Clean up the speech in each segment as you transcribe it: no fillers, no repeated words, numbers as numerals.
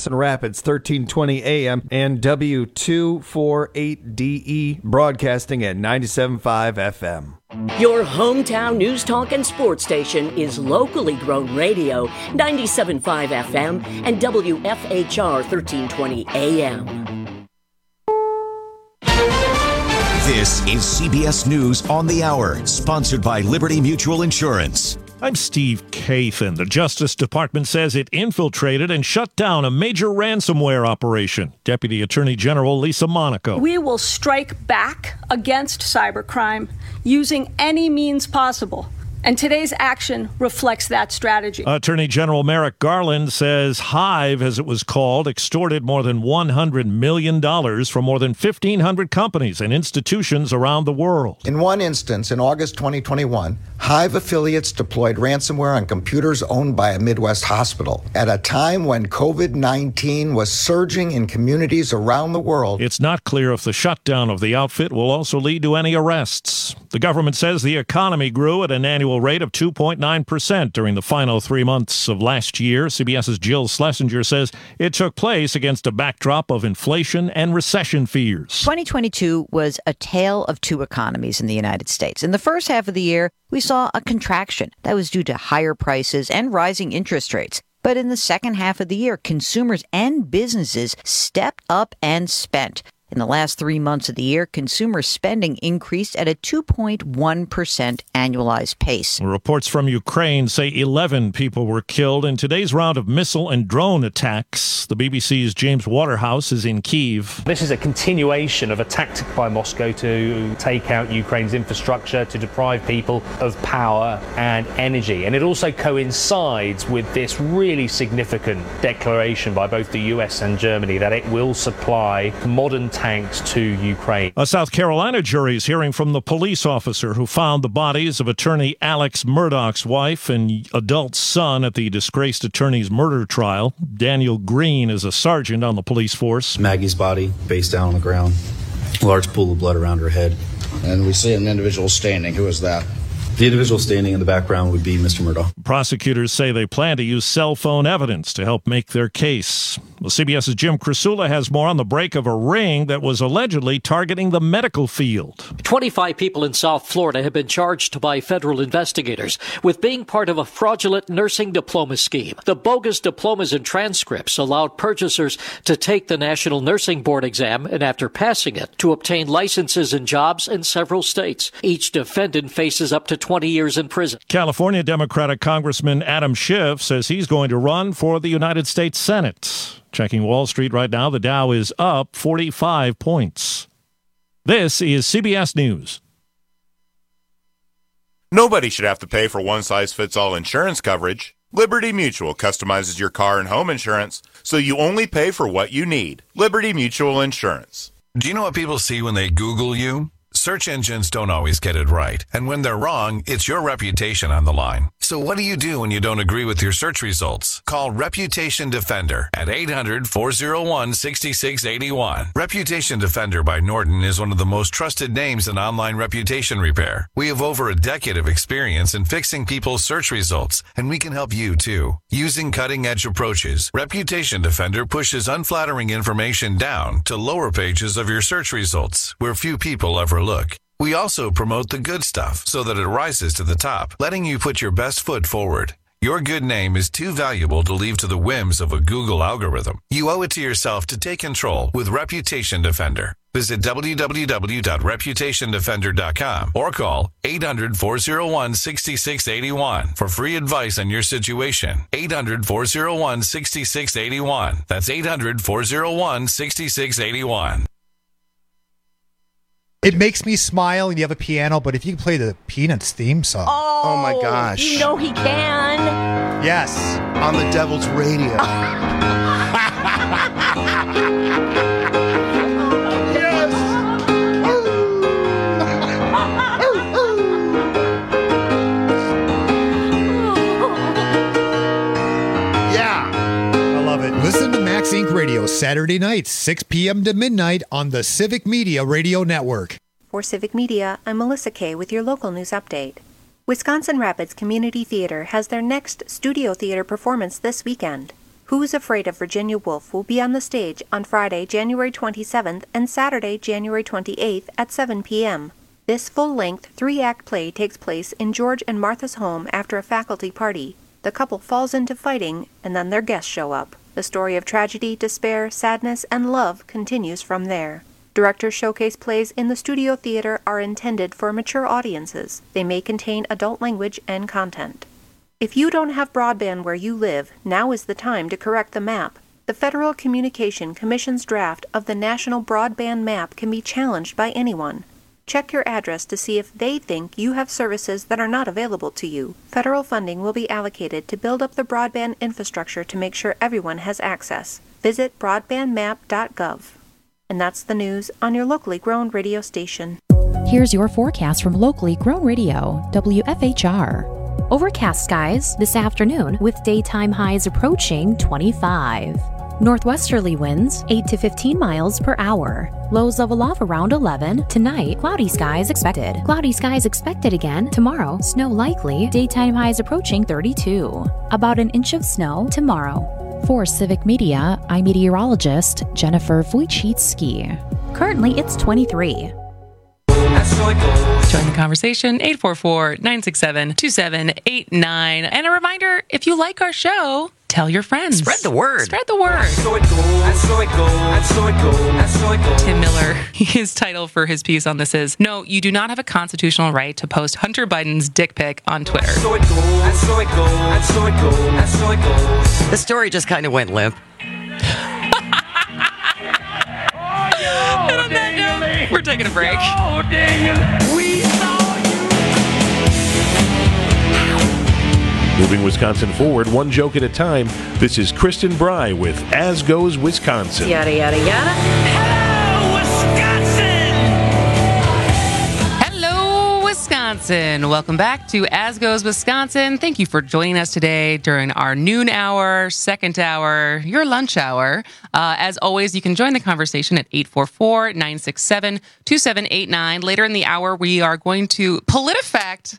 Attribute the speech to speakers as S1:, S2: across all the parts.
S1: Wisconsin Rapids, 1320 AM, and W248DE, broadcasting at 97.5 FM.
S2: Your hometown news, talk, and sports station is locally grown radio, 97.5 FM and WFHR 1320 AM.
S3: This is CBS News on the Hour, sponsored by Liberty Mutual Insurance.
S4: I'm Steve Kathan. The Justice Department says it infiltrated and shut down a major ransomware operation. Deputy Attorney General Lisa Monaco.
S5: We will strike back against cybercrime using any means possible. And today's action reflects that strategy.
S4: Attorney General Merrick Garland says Hive, as it was called, extorted more than $100 million from more than 1,500 companies and institutions around the world.
S6: In one instance, in August 2021, Hive affiliates deployed ransomware on computers owned by a Midwest hospital at a time when COVID-19 was surging in communities around the world.
S4: It's not clear if the shutdown of the outfit will also lead to any arrests. The government says the economy grew at an annual rate of 2.9% during the final 3 months of last year. CBS's Jill Schlesinger says it took place against a backdrop of inflation and recession fears.
S7: 2022 was a tale of two economies in the United States. In the first half of the year, we saw a contraction that was due to higher prices and rising interest rates. But in the second half of the year, consumers and businesses stepped up and spent. In the last 3 months of the year, consumer spending increased at a 2.1% annualized pace.
S4: Reports from Ukraine say 11 people were killed in today's round of missile and drone attacks. The BBC's James Waterhouse is in Kyiv.
S8: This is a continuation of a tactic by Moscow to take out Ukraine's infrastructure, to deprive people of power and energy. And it also coincides with this really significant declaration by both the US and Germany that it will supply modern tanks to Ukraine.
S4: A South Carolina jury is hearing from the police officer who found the bodies of attorney Alex Murdaugh's wife and adult son at the disgraced attorney's murder trial. Daniel Green is a sergeant on the police force.
S9: Maggie's body face down on the ground, large pool of blood around her head.
S10: And we see an individual standing. Who is that?
S9: The individual standing in the background would be Mr. Murdaugh.
S4: Prosecutors say they plan to use cell phone evidence to help make their case. Well, CBS's Jim Krasula has more on the break of a ring that was allegedly targeting the medical field.
S11: 25 people in South Florida have been charged by federal investigators with being part of a fraudulent nursing diploma scheme. The bogus diplomas and transcripts allowed purchasers to take the National Nursing Board exam and, after passing it, to obtain licenses and jobs in several states. Each defendant faces up to 20 years in prison.
S4: California Democratic Congressman Adam Schiff says he's going to run for the United States Senate. Checking Wall Street right now, the Dow is up 45 points. This is CBS News.
S12: Nobody should have to pay for one-size-fits-all insurance coverage. Liberty Mutual customizes your car and home insurance so you only pay for what you need. Liberty Mutual Insurance.
S13: Do you know what people see when they Google you? Search engines don't always get it right. And when they're wrong, it's your reputation on the line. So what do you do when you don't agree with your search results? Call Reputation Defender at 800-401-6681. Reputation Defender by Norton is one of the most trusted names in online reputation repair. We have over a decade of experience in fixing people's search results, and we can help you too. Using cutting-edge approaches, Reputation Defender pushes unflattering information down to lower pages of your search results, where few people ever look. We also promote the good stuff so that it rises to the top, letting you put your best foot forward. Your good name is too valuable to leave to the whims of a Google algorithm. You owe it to yourself to take control with Reputation Defender. Visit www.reputationdefender.com or call 800-401-6681 for free advice on your situation. 800-401-6681. That's 800-401-6681.
S14: It makes me smile, and you have a piano, but if you can play the Peanuts theme song.
S15: Oh my gosh.
S2: You know he can.
S14: Yes.
S15: On the Devil's Radio.
S14: Listen to Max Inc. Radio Saturday nights, 6 p.m. to midnight on the Civic Media Radio Network.
S16: For Civic Media, I'm Melissa Kay with your local news update. Wisconsin Rapids Community Theater has their next studio theater performance this weekend. Who's Afraid of Virginia Woolf will be on the stage on Friday, January 27th and Saturday, January 28th at 7 p.m. This full-length 3-act play takes place in George and Martha's home after a faculty party. The couple falls into fighting, and then their guests show up. The story of tragedy, despair, sadness, and love continues from there. Directors' showcase plays in the Studio Theater are intended for mature audiences. They may contain adult language and content. If you don't have broadband where you live, now is the time to correct the map. The Federal Communication Commission's draft of the National Broadband Map can be challenged by anyone. Check your address to see if they think you have services that are not available to you. Federal funding will be allocated to build up the broadband infrastructure to make sure everyone has access. Visit broadbandmap.gov. And that's the news on your locally grown radio station.
S17: Here's your forecast from locally grown radio, WFHR. Overcast skies this afternoon with daytime highs approaching 25. Northwesterly winds 8 to 15 miles per hour. Lows level off around 11. Tonight, cloudy skies expected. Cloudy skies expected again tomorrow. Snow likely. Daytime highs approaching 32. About an inch of snow tomorrow. For Civic Media, I'm meteorologist Jennifer Wojcicki. Currently, it's 23.
S18: Join the conversation, 844-967-2789. And a reminder, if you like our show, tell your friends.
S19: Spread the word.
S18: Spread the word. Tim Miller, his title for his piece on this is, "No, you do not have a constitutional right to post Hunter Biden's dick pic on Twitter."
S19: The story just kind of went limp.
S18: And on that note, we're taking a break.
S20: Moving Wisconsin forward, one joke at a time. This is Kristen Bry with As Goes Wisconsin.
S21: Yada, yada, yada.
S18: Hello, Wisconsin. Welcome back to As Goes Wisconsin. Thank you for joining us today during our noon hour, second hour, your lunch hour. As always, you can join the conversation at 844-967-2789. Later in the hour, we are going to PolitiFact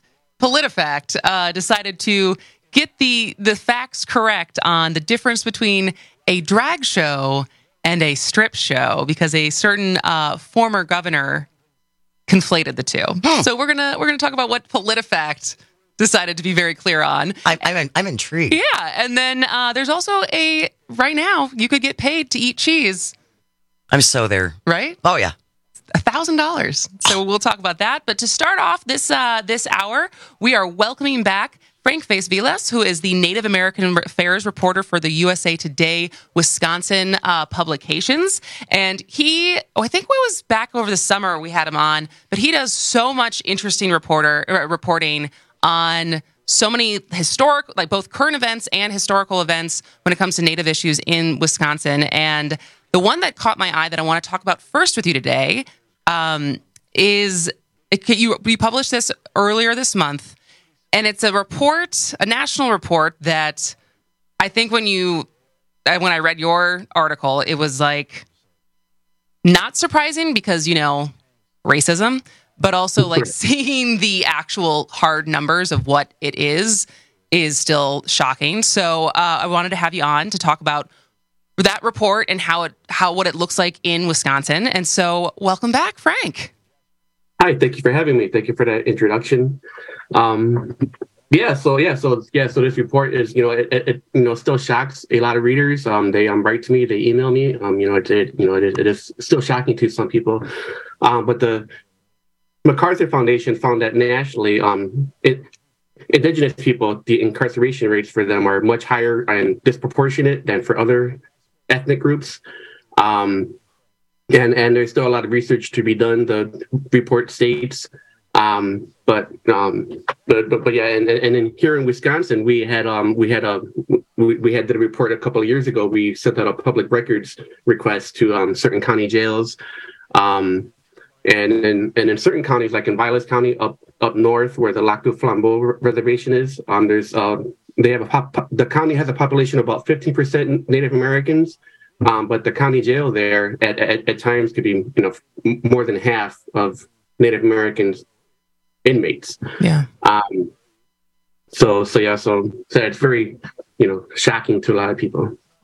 S18: decided to get the facts correct on the difference between a drag show and a strip show, because a certain former governor conflated the two. So we're gonna talk about what PolitiFact decided to be very clear on.
S19: I'm intrigued.
S18: Yeah, and then there's also right now you could get paid to eat cheese.
S19: I'm so there.
S18: Right?
S19: Oh yeah.
S18: $1,000. So we'll talk about that. But to start off this hour, we are welcoming back Frank Faes-Vilas, who is the Native American Affairs reporter for the USA Today Wisconsin publications. And I think it was back over the summer we had him on, but he does so much interesting reporting on so many historic, like both current events and historical events when it comes to Native issues in Wisconsin. And the one that caught my eye that I want to talk about first with you today is we published this earlier this month, and it's a national report that I think when I read your article, it was like not surprising because, racism, but also like seeing the actual hard numbers of what it is still shocking. So I wanted to have you on to talk about that report and what it looks like in Wisconsin. And so welcome back, Frank.
S22: Hi, thank you for having me. Thank you for that introduction. So this report is, it still shocks a lot of readers. They write to me, they email me. It is still shocking to some people. But the MacArthur Foundation found that nationally, Indigenous people, the incarceration rates for them are much higher and disproportionate than for other ethnic groups. And there's still a lot of research to be done, the report states. But yeah, and then here in Wisconsin, we had the report a couple of years ago. We sent out a public records request to certain county jails. And in certain counties, like in Vilas County up north where the Lac du Flambeau Reservation is, the county has a population of about 15% Native Americans, but the county jail there at times could be more than half of Native Americans inmates.
S18: Yeah.
S22: So it's very shocking to a lot of people.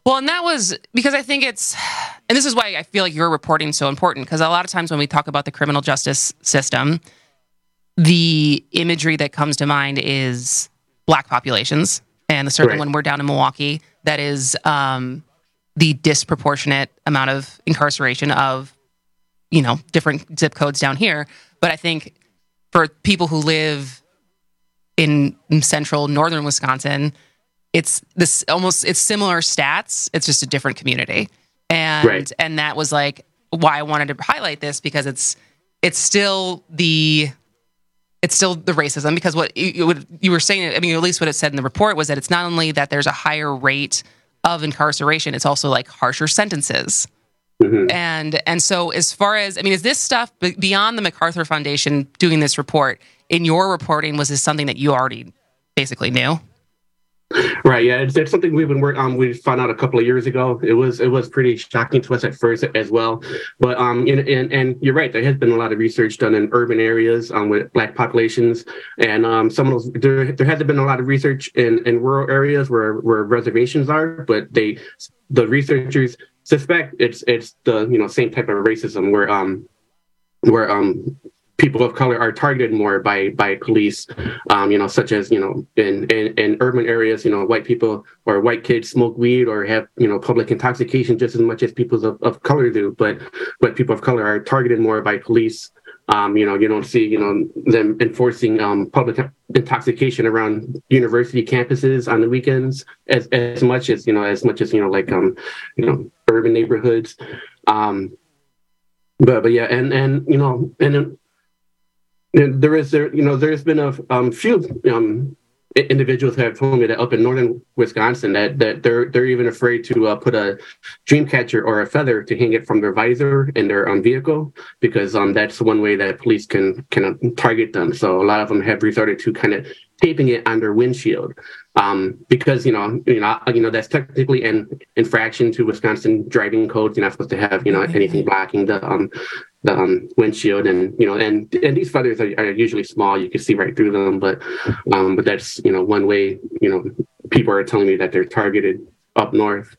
S18: Well, and that was because I think and this is why I feel like your reporting is so important, because a lot of times when we talk about the criminal justice system, the imagery that comes to mind is Black populations. And certainly when we're down in Milwaukee, that is the disproportionate amount of incarceration of, different zip codes down here. But I think for people who live in central northern Wisconsin, it's similar stats. It's just a different community. And that was like why I wanted to highlight this, because it's still the racism, because what you were saying, I mean, at least what it said in the report was that it's not only that there's a higher rate of incarceration, it's also like harsher sentences. Mm-hmm. And so as far as, I mean, is this stuff beyond the MacArthur Foundation doing this report, in your reporting, was this something that you already basically knew?
S22: Right. Yeah, it's something we've been working on. We found out a couple of years ago. It was pretty shocking to us at first as well. But and you're right. There has been a lot of research done in urban areas with Black populations, and some of those there hasn't been a lot of research in rural areas where reservations are. But the researchers suspect it's the same type of racism where people of color are targeted more by police, such as, in urban areas, white people or white kids smoke weed or have, public intoxication just as much as people of color do. But people of color are targeted more by police. You don't see, them enforcing public intoxication around university campuses on the weekends as much as urban neighborhoods. But yeah, and there's been a few individuals who have told me that up in northern Wisconsin that they're even afraid to put a dream catcher or a feather to hang it from their visor in their vehicle, because that's one way that police can target them. So a lot of them have resorted to kind of taping it on their windshield, because that's technically an infraction to Wisconsin driving codes. You're not supposed to have anything blocking the windshield, and these feathers are usually small. You can see right through them, but that's one way people are telling me that they're targeted up north.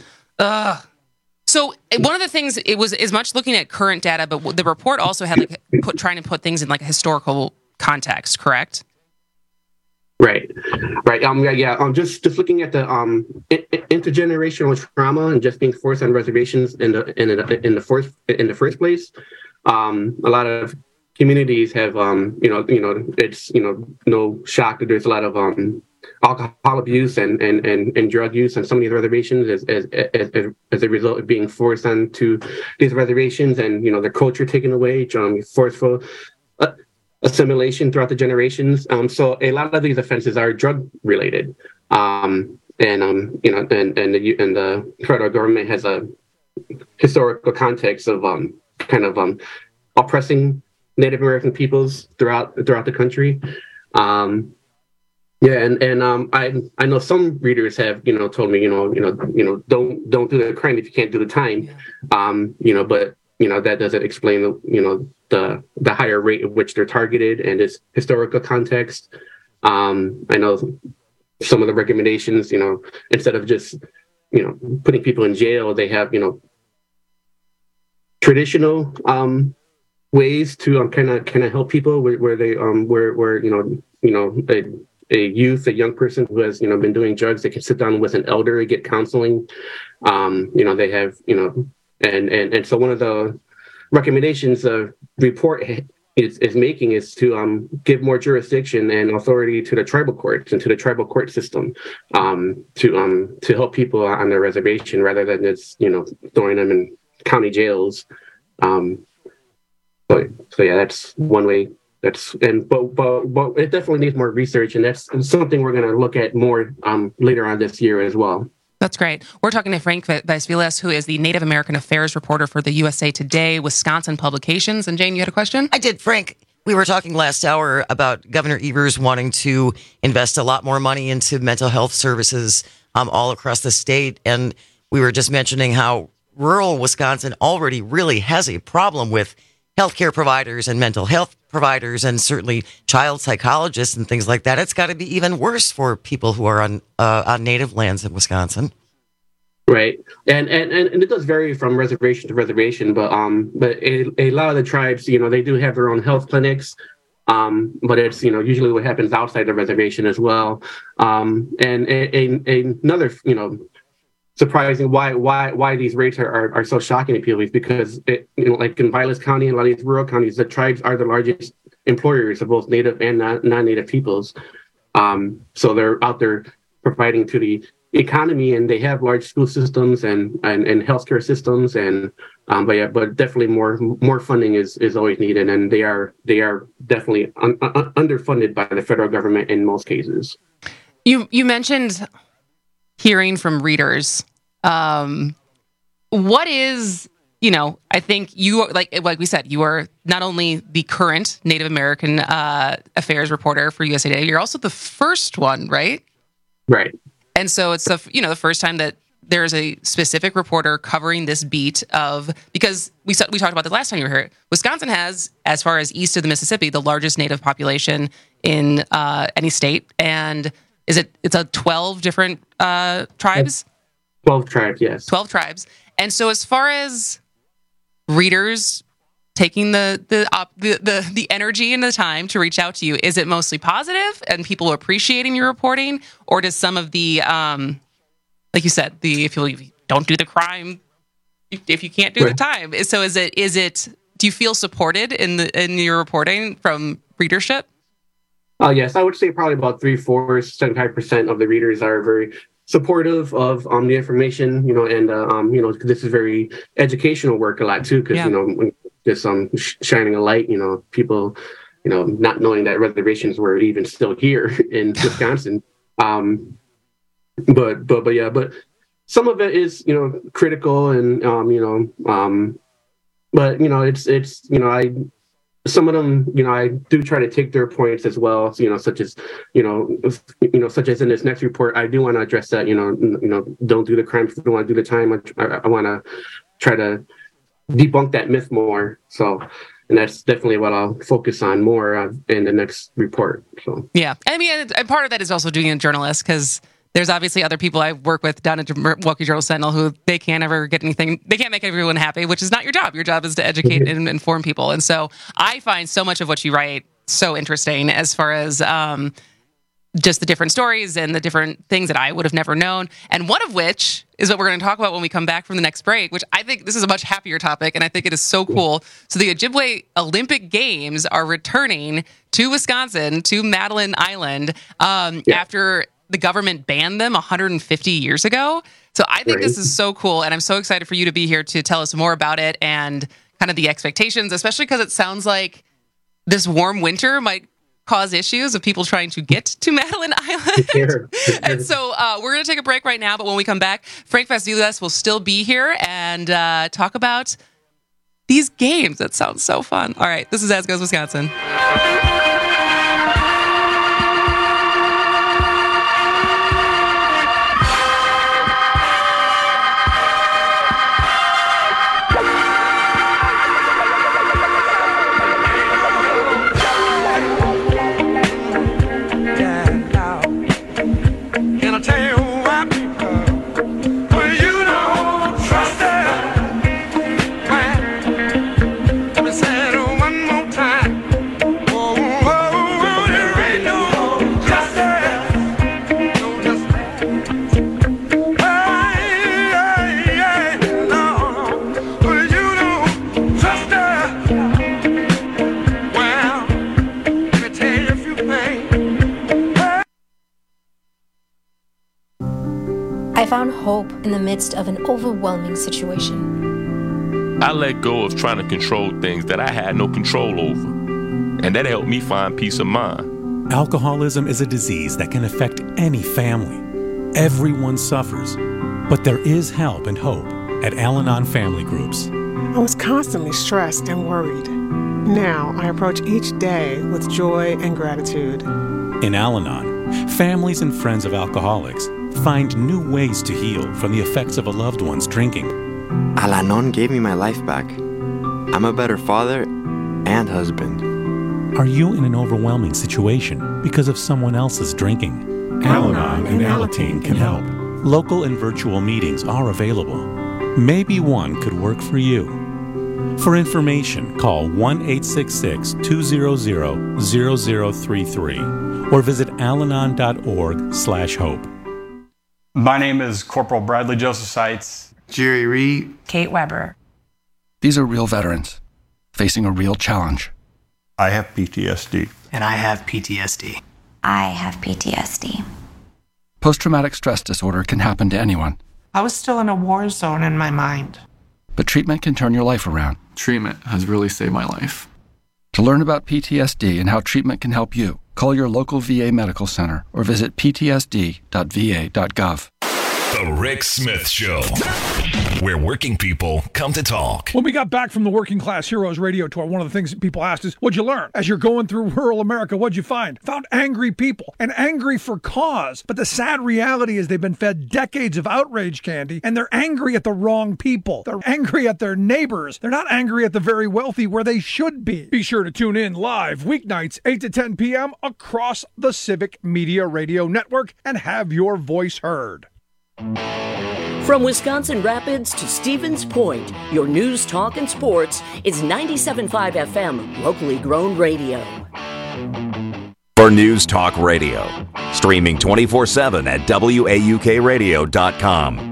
S18: So one of the things, it was as much looking at current data, but the report also had trying to put things in like a historical context, correct?
S22: Right. Just looking at the intergenerational trauma and just being forced on reservations in the first place. A lot of communities have it's no shock that there's a lot of alcohol abuse and drug use on some of these reservations as a result of being forced onto these reservations, and their culture taken away, forceful assimilation throughout the generations. So a lot of these offenses are drug related, and the federal government has a historical context of oppressing Native American peoples throughout the country. I know some readers have told me don't do the crime if you can't do the time, but that doesn't explain the higher rate at which they're targeted and its historical context. I know some of the recommendations, instead of just putting people in jail, they have traditional ways to kind of help people where they a young person who has been doing drugs, they can sit down with an elder and get counseling. They have and so one of the recommendations the report is making is to give more jurisdiction and authority to the tribal courts and to the tribal court system, to help people on their reservation rather than just throwing them in county jails. So yeah, that's one way. But it definitely needs more research, and that's something we're going to look at more later on this year as well.
S18: That's great. We're talking to Frank Vaisvilas, who is the Native American Affairs reporter for the USA Today Wisconsin publications. And Jane, you had a question?
S19: I did. Frank, we were talking last hour about Governor Evers wanting to invest a lot more money into mental health services all across the state. And we were just mentioning how rural Wisconsin already really has a problem with healthcare providers and mental health providers, and certainly child psychologists and things like that. It's got to be even worse for people who are on native lands in Wisconsin.
S22: Right, and it does vary from reservation to reservation, but a lot of the tribes, they do have their own health clinics, but it's usually what happens outside the reservation as well. And another surprising why these rates are so shocking to people is because like in Vilas County and a lot of these rural counties, the tribes are the largest employers of both native and non-native peoples. So they're out there providing to the economy, and they have large school systems and healthcare systems, but definitely more funding is always needed, and they are definitely underfunded by the federal government in most cases.
S18: You mentioned hearing from readers. What is, I think you, like we said, you are not only the current Native American affairs reporter for USA Today, you're also the first one, right?
S22: Right.
S18: And so it's the first time that there's a specific reporter covering this beat because we talked about this last time you were here. Wisconsin has, as far as east of the Mississippi, the largest Native population in any state. And it's 12 different tribes?
S22: 12 tribes, yes.
S18: 12 tribes. And so as far as readers taking the energy and the time to reach out to you, is it mostly positive and people appreciating your reporting, or does some of the like you said, if you don't do the crime, if you can't do the time, so is it do you feel supported in your reporting from readership?
S22: Yes, I would say probably about 75% of the readers are very supportive of the information, and this is very educational work a lot too, because when just shining a light, people, not knowing that reservations were even still here in Wisconsin. But some of it is, critical and, but, some of them, I do try to take their points as well, such as in this next report, I do want to address that, don't do the crime if you don't want to do the time. I want to try to debunk that myth more. So, and that's definitely what I'll focus on more in the next report. So,
S18: yeah. I mean, and part of that is also doing a journalist, because there's obviously other people I work with down at Milwaukee Journal Sentinel who they can't ever get anything. They can't make everyone happy, which is not your job. Your job is to educate and inform people. And so I find so much of what you write so interesting as far as just the different stories and the different things that I would have never known. And one of which is what we're going to talk about when we come back from the next break, which I think this is a much happier topic, and I think it is so cool. So the Ojibwe Olympic Games are returning to Wisconsin, to Madeline Island, after the government banned them 150 years ago. So I think this is so cool, and I'm so excited for you to be here to tell us more about it and kind of the expectations, especially because it sounds like this warm winter might cause issues of people trying to get to Madeline Island. Sure. And so we're going to take a break right now, but when we come back, Frank Vasilis will still be here and talk about these games. That sounds so fun. All right, this is As Goes Wisconsin.
S1: I found hope in the midst of an overwhelming situation.
S21: I let go of trying to control things that I had no control over, and that helped me find peace of mind.
S23: Alcoholism is a disease that can affect any family. Everyone suffers, but there is help and hope at Al-Anon Family Groups.
S24: I was constantly stressed and worried. Now I approach each day with joy and gratitude.
S23: In Al-Anon, families and friends of alcoholics find new ways to heal from the effects of a loved one's drinking.
S25: Al-Anon gave me my life back. I'm a better father and husband.
S23: Are you in an overwhelming situation because of someone else's drinking? Al-Anon and Alateen can help. Local and virtual meetings are available. Maybe one could work for you. For information, call 1-866-200-0033 or visit alanon.org/hope.
S3: My name is Corporal Bradley Joseph Seitz.
S15: Jerry Reed.
S5: Kate Weber.
S6: These are real veterans facing a real challenge.
S7: I have PTSD.
S8: And I have PTSD.
S26: I have PTSD.
S6: Post-traumatic stress disorder can happen to anyone.
S8: I was still in a war zone in my mind.
S6: But treatment can turn your life around.
S27: Treatment has really saved my life.
S6: To learn about PTSD and how treatment can help you, call your local VA medical center or visit ptsd.va.gov.
S28: The Rick Smith Show, where working people come to talk.
S29: When we got back from the Working Class Heroes radio tour, one of the things that people asked is, what'd you learn? As you're going through rural America, what'd you find? Found angry people, and angry for cause. But the sad reality is they've been fed decades of outrage candy, and they're angry at the wrong people. They're angry at their neighbors. They're not angry at the very wealthy where they should be. Be sure to tune in live weeknights, 8 to 10 p.m. across the Civic Media Radio Network and have your voice heard.
S2: From Wisconsin Rapids to Stevens Point, your news, talk, and sports is 97.5 FM, locally grown radio.
S30: For News Talk Radio, streaming 24/7 at WAUKradio.com.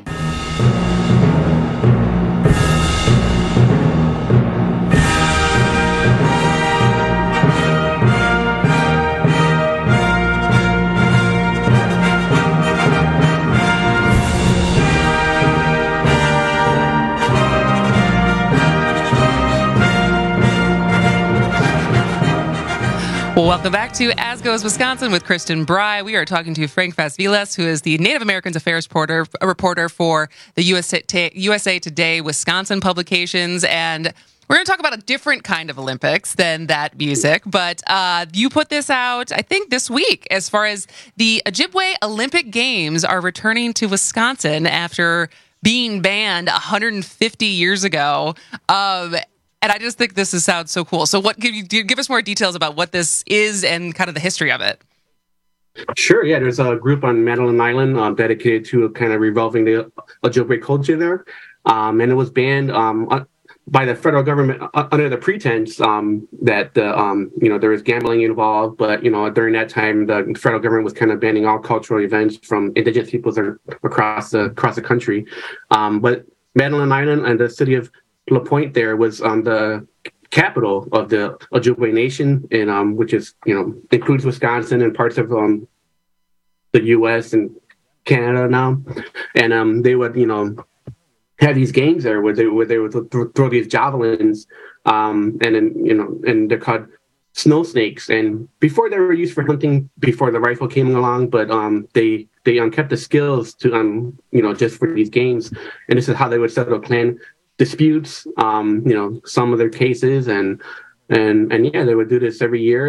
S18: Well, welcome back to As Goes Wisconsin with Kristen Bry. We are talking to Frank Fasvilas, who is the Native Americans Affairs reporter for the USA Today Wisconsin publications. And we're going to talk about a different kind of Olympics than that music. But you put this out, I think, this week, as far as the Ojibwe Olympic Games are returning to Wisconsin after being banned 150 years ago. And I just think this sounds so cool. So give us more details about what this is and kind of the history of it.
S22: Sure, yeah. There's a group on Madeline Island dedicated to kind of revolving the Ojibwe culture there. And it was banned by the federal government under the pretense that there was gambling involved. But, during that time, the federal government was kind of banning all cultural events from Indigenous peoples across the country. But Madeline Island and the city of La Pointe there was the capital of the Ojibwe Nation, and which is includes Wisconsin and parts of the U.S. and Canada now, and they would have these games there where they would throw these javelins, and they're called snow snakes. And before they were used for hunting, before the rifle came along, but they kept the skills to just for these games, and this is how they would settle clan disputes, some of their cases, and yeah, they would do this every year,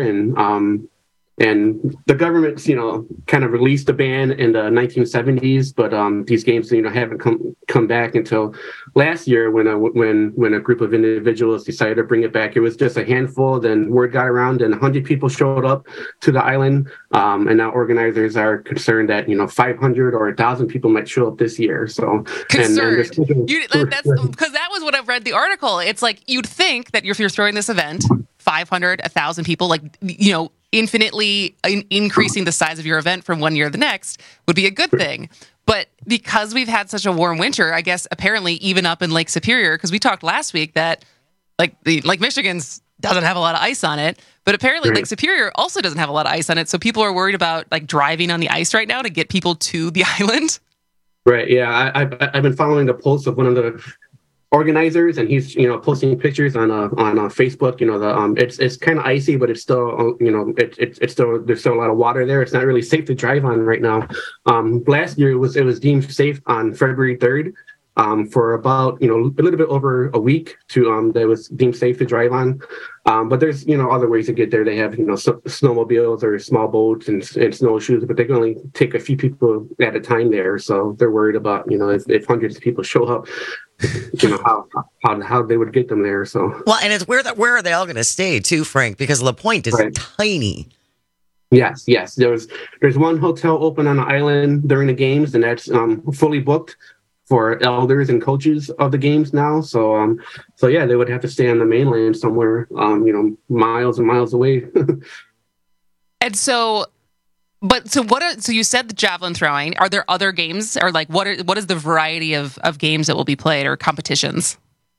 S22: and the government, kind of released the ban in the 1970s, but these games, haven't come back until last year when a group of individuals decided to bring it back. It was just a handful. Then word got around, and 100 people showed up to the island, and now organizers are concerned that 500 or 1,000 people might show up this year. So
S18: concerned, that's because that was what I've read the article. It's like you'd think that if you're throwing this event, 500, 1,000 people, infinitely increasing the size of your event from one year to the next would be a good thing. But because we've had such a warm winter, I guess apparently even up in Lake Superior, because we talked last week that Lake Michigan's doesn't have a lot of ice on it, but apparently Lake Superior also doesn't have a lot of ice on it. So people are worried about driving on the ice right now to get people to the island.
S22: Right. Yeah. I've been following the posts of one of the organizers, and he's posting pictures on Facebook. It's kind of icy, but it's still it's still, there's still a lot of water there. It's not really safe to drive on right now. Last year it was deemed safe on February 3rd. For about a little bit over a week that was deemed safe to drive on, but there's other ways to get there. They have snowmobiles or small boats and snowshoes, but they can only take a few people at a time there. So they're worried about if hundreds of people show up, how they would get them there. So
S19: well, and it's where are they all going to stay too, Frank? Because La Pointe is tiny.
S22: Yes. There's one hotel open on the island during the games, and that's fully booked for elders and coaches of the games now. So yeah, they would have to stay on the mainland somewhere, miles and miles away.
S18: And so you said the javelin throwing. Are there other games, or like what is the variety of games that will be played or competitions?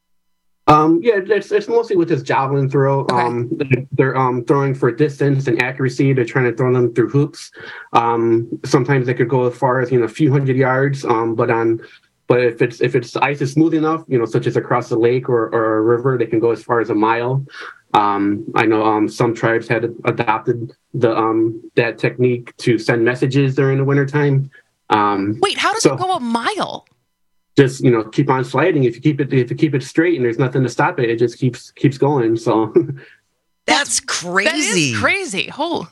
S22: It's mostly with this javelin throw. Okay. They're throwing for distance and accuracy. They're trying to throw them through hoops. Sometimes they could go as far as a few hundred yards. But if the ice is smooth enough, such as across the lake or a river, they can go as far as a mile. I know some tribes had adopted that technique to send messages during the wintertime.
S18: Wait, how does it go a mile?
S22: Just keep on sliding. If you keep it straight and there's nothing to stop it, it just keeps going. So
S19: that's crazy.
S18: That is crazy.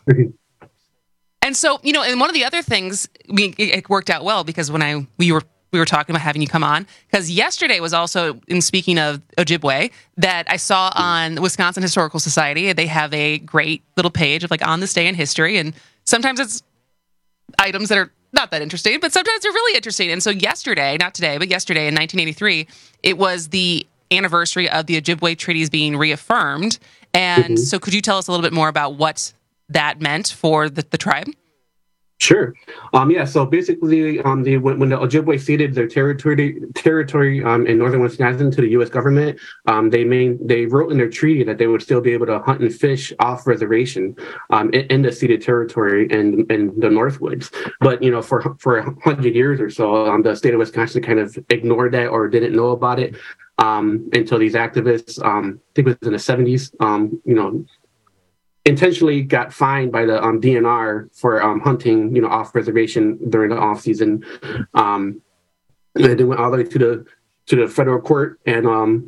S18: And so and one of the other things, it worked out well because when we were talking about having you come on, because yesterday was also, in speaking of Ojibwe, that I saw on the Wisconsin Historical Society. They have a great little page of on this day in history, and sometimes it's items that are not that interesting, but sometimes they're really interesting. And so yesterday, not today, but yesterday in 1983, it was the anniversary of the Ojibwe treaties being reaffirmed. And so could you tell us a little bit more about what that meant for the tribe?
S22: Sure. So basically, when the Ojibwe ceded their territory in northern Wisconsin to the U.S. government, they wrote in their treaty that they would still be able to hunt and fish off reservation in the ceded territory in the Northwoods. But for 100 years or so, the state of Wisconsin kind of ignored that or didn't know about it until these activists, I think it was in the 70s, intentionally got fined by the DNR for hunting, off reservation during the off season. And they went all the way to the federal court, and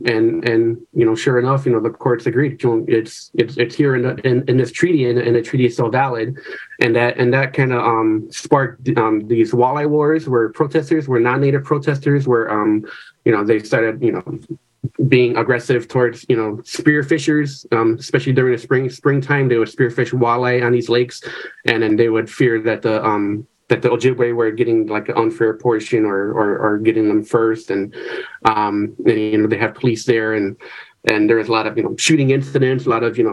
S22: sure enough, the courts agreed. It's here in this treaty, and the treaty is still valid, and that kind of sparked these walleye wars, where protesters, were non-native protesters, were they started being aggressive towards spearfishers, especially during the springtime. They would spearfish walleye on these lakes, and then they would fear that the Ojibwe were getting like an unfair portion or getting them first, and they have police there, and there was a lot of shooting incidents, a lot of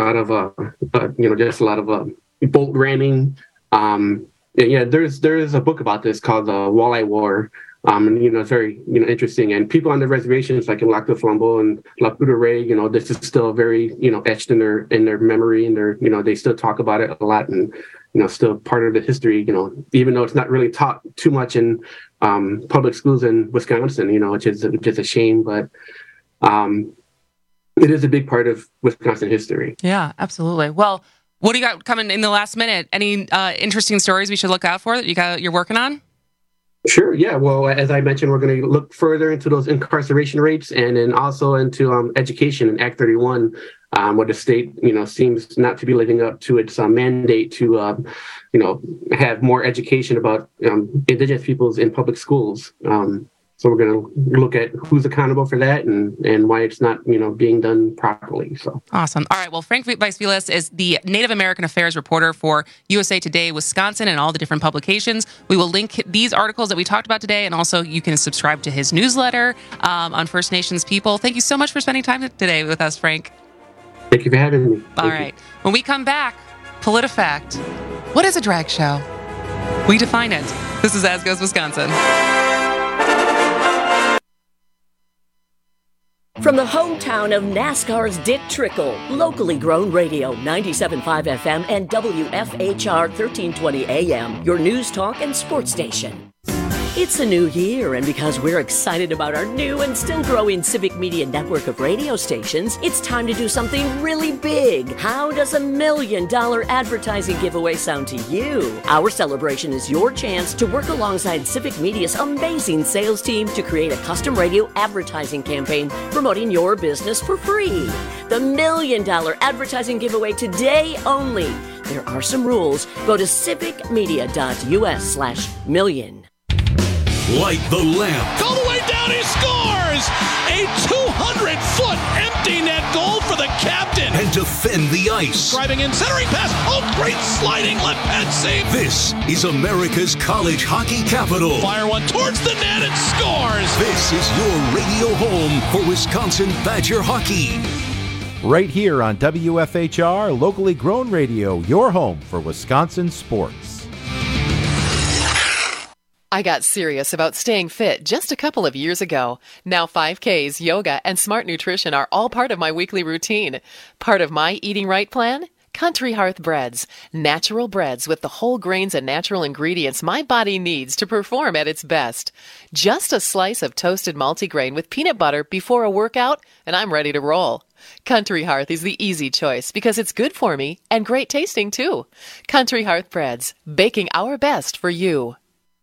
S22: boat ramming. There's a book about this called the Walleye War. It's very, interesting. And people on the reservations, like in Lac du Flambeau and Lac Bourderé, this is still very, etched in their memory, and they still talk about it a lot, and, still part of the history, even though it's not really taught too much in public schools in Wisconsin, which is a shame, but it is a big part of Wisconsin history.
S18: Yeah, absolutely. Well, what do you got coming in the last minute? Any interesting stories we should look out for that you're working on?
S22: Sure. Yeah. Well, as I mentioned, we're going to look further into those incarceration rates, and then also into education in Act 31, where the state, seems not to be living up to its mandate to, have more education about Indigenous peoples in public schools. So we're going to look at who's accountable for that and why it's not, being done properly. So
S18: awesome. All right. Well, Frank Weiss-Vilas is the Native American Affairs reporter for USA Today, Wisconsin, and all the different publications. We will link these articles that we talked about today, and also you can subscribe to his newsletter on First Nations people. Thank you so much for spending time today with us, Frank.
S22: Thank you for having me.
S18: All right. When we come back, PolitiFact. What is a drag show? We define it. This is As Goes Wisconsin.
S2: From the hometown of NASCAR's Dick Trickle, locally grown radio, 97.5 FM and WFHR 1320 AM, your news, talk, and sports station. It's a new year, and because we're excited about our new and still growing Civic Media network of radio stations, it's time to do something really big. How does $1 million advertising giveaway sound to you? Our celebration is your chance to work alongside Civic Media's amazing sales team to create a custom radio advertising campaign promoting your business for free. The $1 million advertising giveaway today only. There are some rules. Go to civicmedia.us/million.
S4: Light the lamp. All the way down, he scores! A 200-foot empty net goal for the captain. And defend the ice.
S5: Driving in, centering pass. Oh, great sliding left pad save.
S4: This is America's college hockey capital.
S5: Fire one towards the net and scores.
S4: This is your radio home for Wisconsin Badger hockey.
S9: Right here on WFHR, locally grown radio, your home for Wisconsin sports.
S10: I got serious about staying fit just a couple of years ago. Now 5Ks, yoga, and smart nutrition are all part of my weekly routine. Part of my eating right plan? Country Hearth Breads. Natural breads with the whole grains and natural ingredients my body needs to perform at its best. Just a slice of toasted multigrain with peanut butter before a workout, and I'm ready to roll. Country Hearth is the easy choice because it's good for me and great tasting too. Country Hearth Breads, baking our best for you.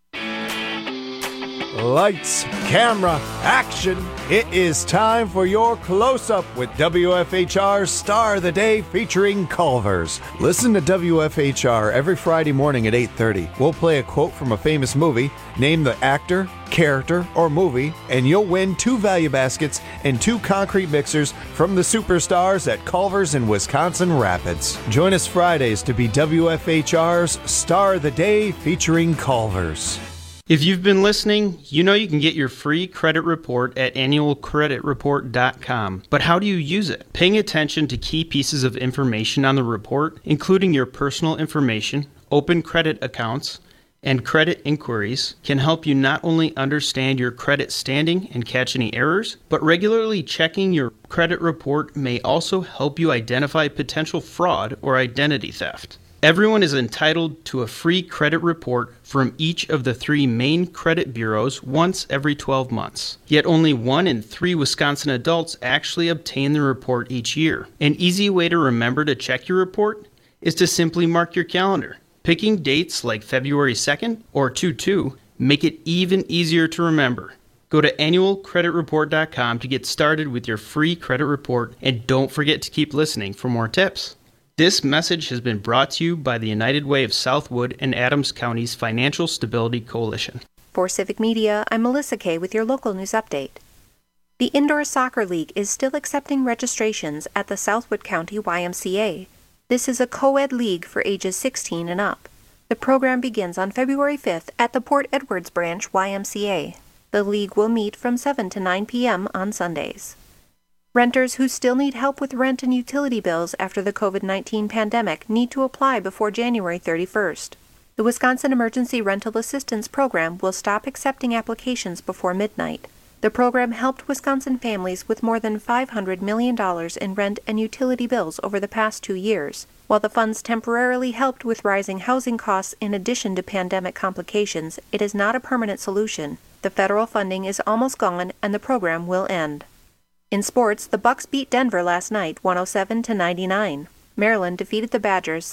S11: Lights, camera, action. It is time for your close-up with WFHR's Star of the Day featuring Culver's. Listen to WFHR every Friday morning at 8:30. We'll play a quote from a famous movie, name the actor, character, or movie, and you'll win 2 value baskets and 2 concrete mixers from the superstars at Culver's in Wisconsin Rapids. Join us Fridays to be WFHR's Star of the Day featuring Culver's.
S12: If you've been listening, you know you can get your free credit report at annualcreditreport.com. But how do you use it? Paying attention to key pieces of information on the report, including your personal information, open credit accounts, and credit inquiries, can help you not only understand your credit standing and catch any errors, but regularly checking your credit report may also help you identify potential fraud or identity theft. Everyone is entitled to a free credit report from each of the 3 main credit bureaus once every 12 months. Yet only 1 in 3 Wisconsin adults actually obtain the report each year. An easy way to remember to check your report is to simply mark your calendar. Picking dates like February 2nd or 2/2 make it even easier to remember. Go to annualcreditreport.com to get started with your free credit report, and don't forget to keep listening for more tips. This message has been brought to you by the United Way of Southwood and Adams County's Financial Stability Coalition.
S13: For Civic Media, I'm Melissa Kay with your local news update. The Indoor Soccer League is still accepting registrations at the Southwood County YMCA. This is a co-ed league for ages 16 and up. The program begins on February 5th at the Port Edwards Branch YMCA. The league will meet from 7 to 9 p.m. on Sundays. Renters who still need help with rent and utility bills after the COVID-19 pandemic need to apply before January 31st. The Wisconsin Emergency Rental Assistance Program will stop accepting applications before midnight. The program helped Wisconsin families with more than $500 million in rent and utility bills over the past 2 years. While the funds temporarily helped with rising housing costs in addition to pandemic complications, it is not a permanent solution. The federal funding is almost gone and the program will end. In sports, the Bucks beat Denver last night 107-99. Maryland defeated the Badgers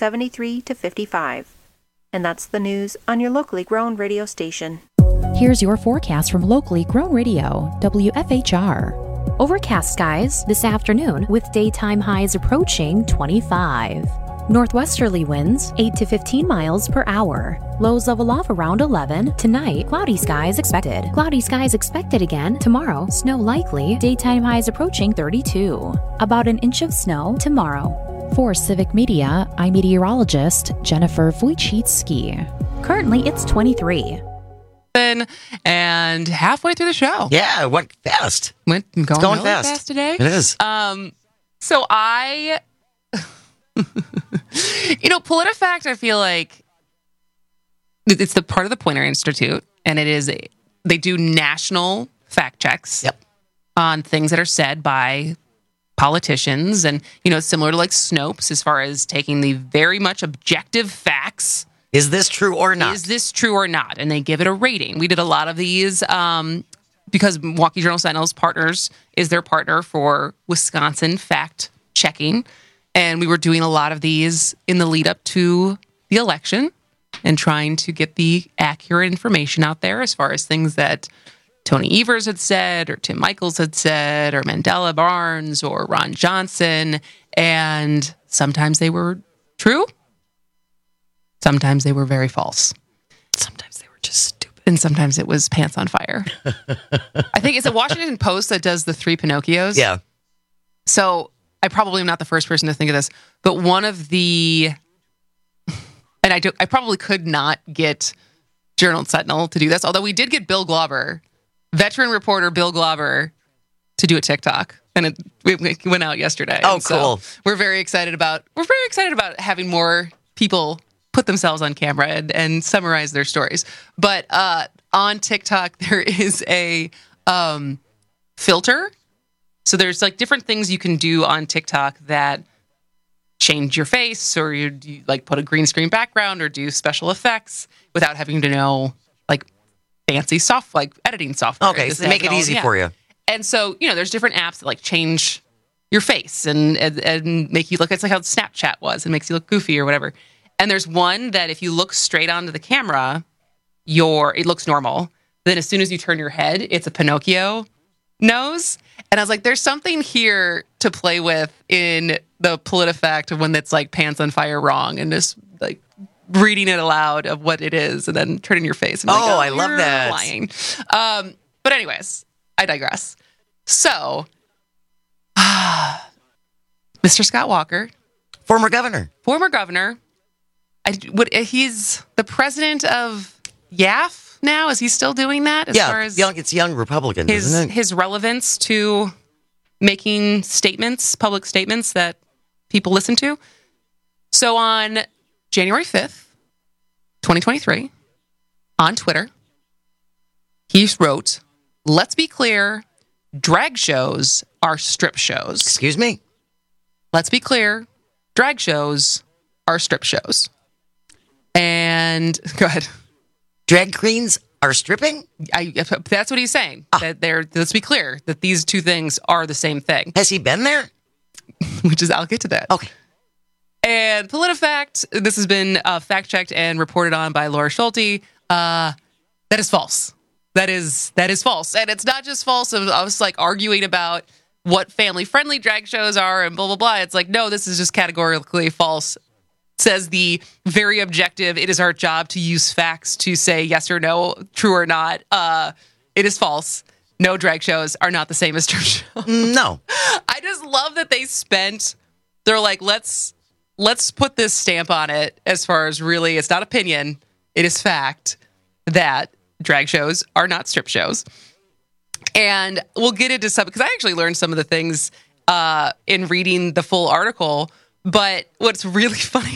S13: 73-55. And that's the news on your locally grown radio station.
S14: Here's your forecast from locally grown radio, WFHR.
S16: Overcast skies this afternoon with daytime highs approaching 25. Northwesterly winds 8 to 15 miles per hour. Lows level off around 11. Tonight, cloudy skies expected. Cloudy skies expected again tomorrow. Snow likely. Daytime highs approaching 32. About an inch of snow tomorrow.
S14: For Civic Media, I'm meteorologist Jennifer Wojcicki.
S16: Currently, it's 23.
S18: And halfway through the show.
S19: Yeah, it went fast.
S18: It's going really fast today.
S19: It is.
S18: So I... PolitiFact, I feel like it's the part of the Poynter Institute, and they do national fact checks on things that are said by politicians, and similar to like Snopes as far as taking the very much objective facts.
S19: Is this true or not?
S18: Is this true or not? And they give it a rating. We did a lot of these because Milwaukee Journal-Sentinel's partners is their partner for Wisconsin fact checking. And we were doing a lot of these in the lead up to the election and trying to get the accurate information out there as far as things that Tony Evers had said or Tim Michels had said or Mandela Barnes or Ron Johnson. And sometimes they were true. Sometimes they were very false.
S19: Sometimes they were just stupid.
S18: And sometimes it was pants on fire. I think it's the Washington Post that does the 3 Pinocchios.
S19: Yeah.
S18: So I probably am not the first person to think of this, but one of the, and I probably could not get Journal Sentinel to do this, although we did get Bill Glauber, veteran reporter Bill Glauber, to do a TikTok, and it went out yesterday.
S19: Oh, cool!
S18: So we're very excited about having more people put themselves on camera and summarize their stories. But on TikTok, there is a filter. So there's like different things you can do on TikTok that change your face, or you like put a green screen background or do special effects without having to know like fancy editing software.
S19: Okay, so they make it easy for you.
S18: And so, there's different apps that like change your face and make you look, it's like how Snapchat was, and makes you look goofy or whatever. And there's one that if you look straight onto the camera, it looks normal. Then as soon as you turn your head, it's a Pinocchio nose. And I was like, there's something here to play with in the PolitiFact when it's like pants on fire wrong, and just like reading it aloud of what it is and then turning your face. And
S19: I love that.
S18: Lying. But anyways, I digress. So, Mr. Scott Walker.
S19: Former governor.
S18: He's the president of YAF now. Is he still doing that?
S19: It's Young Republicans, isn't it?
S18: His relevance to making public statements that people listen to. So on January 5th, 2023, on Twitter, he wrote, "Let's be clear, drag shows are strip shows."
S19: Excuse me?
S18: Let's be clear, drag shows are strip shows. And go ahead.
S19: Drag queens are stripping?
S18: That's what he's saying. Let's be clear that these two things are the same thing.
S19: Has he been there?
S18: I'll get to that.
S19: Okay.
S18: And PolitiFact, this has been fact-checked and reported on by Laura Schulte. That is false. That is false. And it's not just false. I was like arguing about what family-friendly drag shows are and blah, blah, blah. It's like, no, this is just categorically false. Says the very objective, it is our job to use facts to say yes or no, true or not. It is false. No, drag shows are not the same as strip shows.
S19: No.
S18: I just love that they're like, let's put this stamp on it as far as really, it's not opinion, it is fact that drag shows are not strip shows. And we'll get into some, because I actually learned some of the things in reading the full article. But what's really funny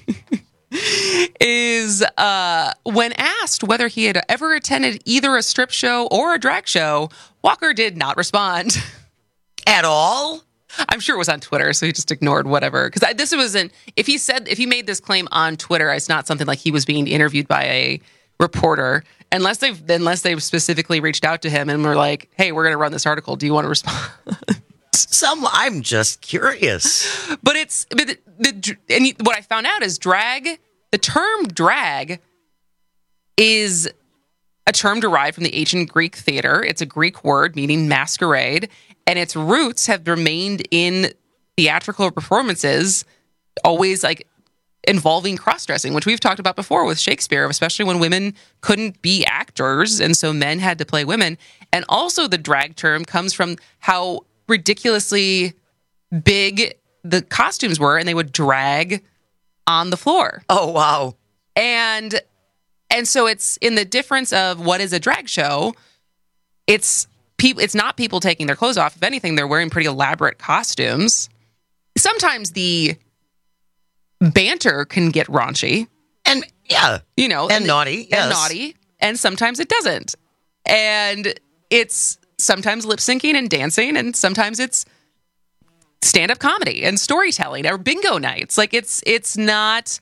S18: is when asked whether he had ever attended either a strip show or a drag show, Walker did not respond.
S19: At all?
S18: I'm sure it was on Twitter, so he just ignored whatever. Because this wasn't, if he made this claim on Twitter, it's not something like he was being interviewed by a reporter, unless they've specifically reached out to him and were like, hey, we're going to run this article. Do you want to respond?
S19: I'm just curious.
S18: But what I found out is the term drag is a term derived from the ancient Greek theater. It's a Greek word meaning masquerade, and its roots have remained in theatrical performances, always like involving cross-dressing, which we've talked about before with Shakespeare, especially when women couldn't be actors, and so men had to play women. And also the drag term comes from how ridiculously big the costumes were, and they would drag on the floor.
S19: Oh, wow.
S18: And so it's in the difference of what is a drag show. It's not people taking their clothes off. If anything, they're wearing pretty elaborate costumes. Sometimes the banter can get raunchy.
S19: And yeah.
S18: And
S19: naughty. Yes.
S18: And naughty. And sometimes it doesn't. And it's sometimes lip syncing and dancing, and sometimes it's stand-up comedy and storytelling or bingo nights. Like it's not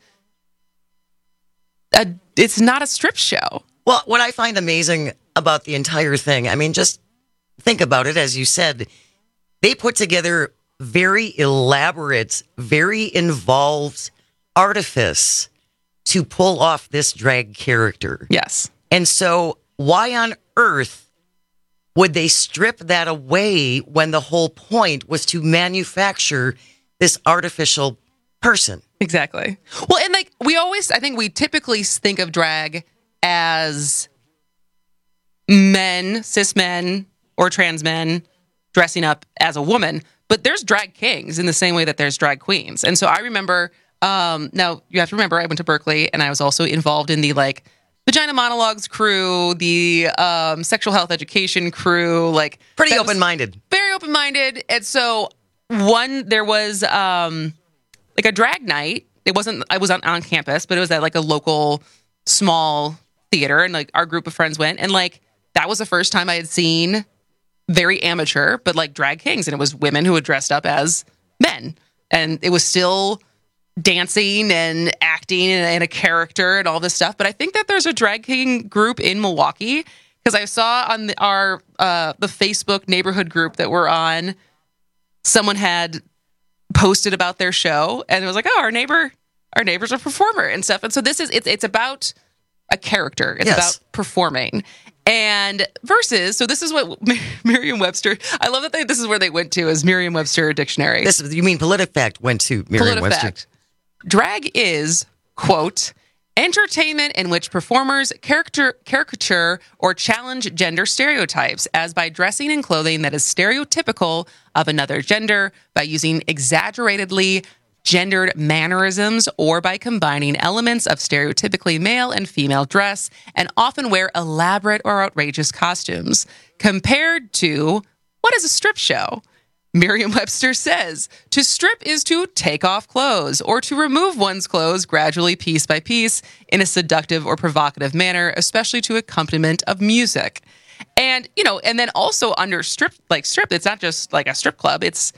S18: a strip show.
S19: Well, what I find amazing about the entire thing, I mean, just think about it. As you said, they put together very elaborate, very involved artifice to pull off this drag character.
S18: Yes.
S19: And so why on earth would they strip that away when the whole point was to manufacture this artificial person?
S18: Exactly. Well, and like we typically think of drag as men, cis men or trans men dressing up as a woman. but there's drag kings in the same way that there's drag queens. And so I remember, now you have to remember I went to Berkeley and I was also involved in the like Vagina Monologues crew, the sexual health education crew, like
S19: pretty open-minded.
S18: Very open-minded. And so there was like a drag night. I was on campus, but it was at like a local small theater, and like our group of friends went, and like that was the first time I had seen very amateur, but like drag kings, and it was women who had dressed up as men, and it was still dancing and acting and a character and all this stuff. But I think that there's a drag king group in Milwaukee, because I saw on the Facebook neighborhood group that we're on, someone had posted about their show, and it was like, oh, our neighbor's a performer and stuff. And so it's about a character. It's about performing. And versus, so this is what Merriam-Webster, I love that this is where they went to, is Merriam-Webster dictionary.
S19: You mean PolitiFact went to Merriam-Webster?
S18: PolitiFact. Drag is, quote, entertainment in which performers caricature or challenge gender stereotypes, as by dressing in clothing that is stereotypical of another gender, by using exaggeratedly gendered mannerisms, or by combining elements of stereotypically male and female dress, and often wear elaborate or outrageous costumes. Compared to, what is a strip show? Merriam-Webster says, to strip is to take off clothes, or to remove one's clothes gradually piece by piece in a seductive or provocative manner, especially to accompaniment of music. And, and then also under strip, it's not just like a strip club. It's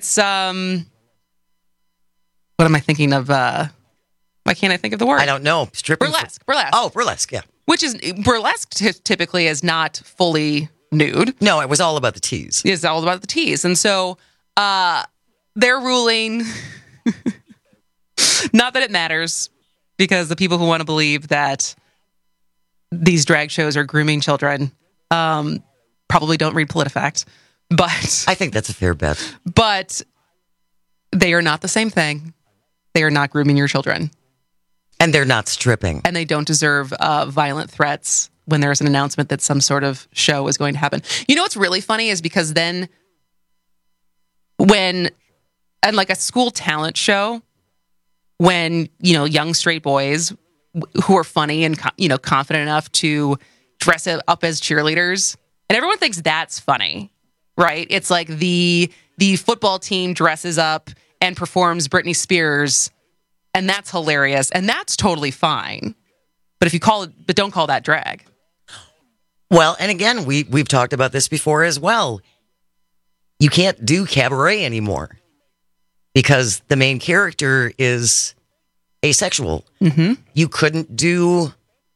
S18: what am I thinking of? Why can't I think of the word?
S19: I don't know.
S18: Burlesque.
S19: Oh, burlesque, yeah.
S18: Which is, burlesque typically is not fully nude.
S19: No, it was all about the tease.
S18: It's all about the tease. And so they're ruling, not that it matters, because the people who want to believe that these drag shows are grooming children probably don't read PolitiFact. But
S19: I think that's a fair bet.
S18: But they are not the same thing. They are not grooming your children.
S19: And they're not stripping.
S18: And they don't deserve violent threats when there's an announcement that some sort of show is going to happen. You know what's really funny is because then and like a school talent show, when, young straight boys who are funny and, confident enough to dress up as cheerleaders, and everyone thinks that's funny, right? It's like the football team dresses up and performs Britney Spears, and that's hilarious, and that's totally fine. But don't call that drag.
S19: Well, and again, we've talked about this before as well. You can't do cabaret anymore because the main character is asexual.
S18: Mm-hmm.
S19: You couldn't do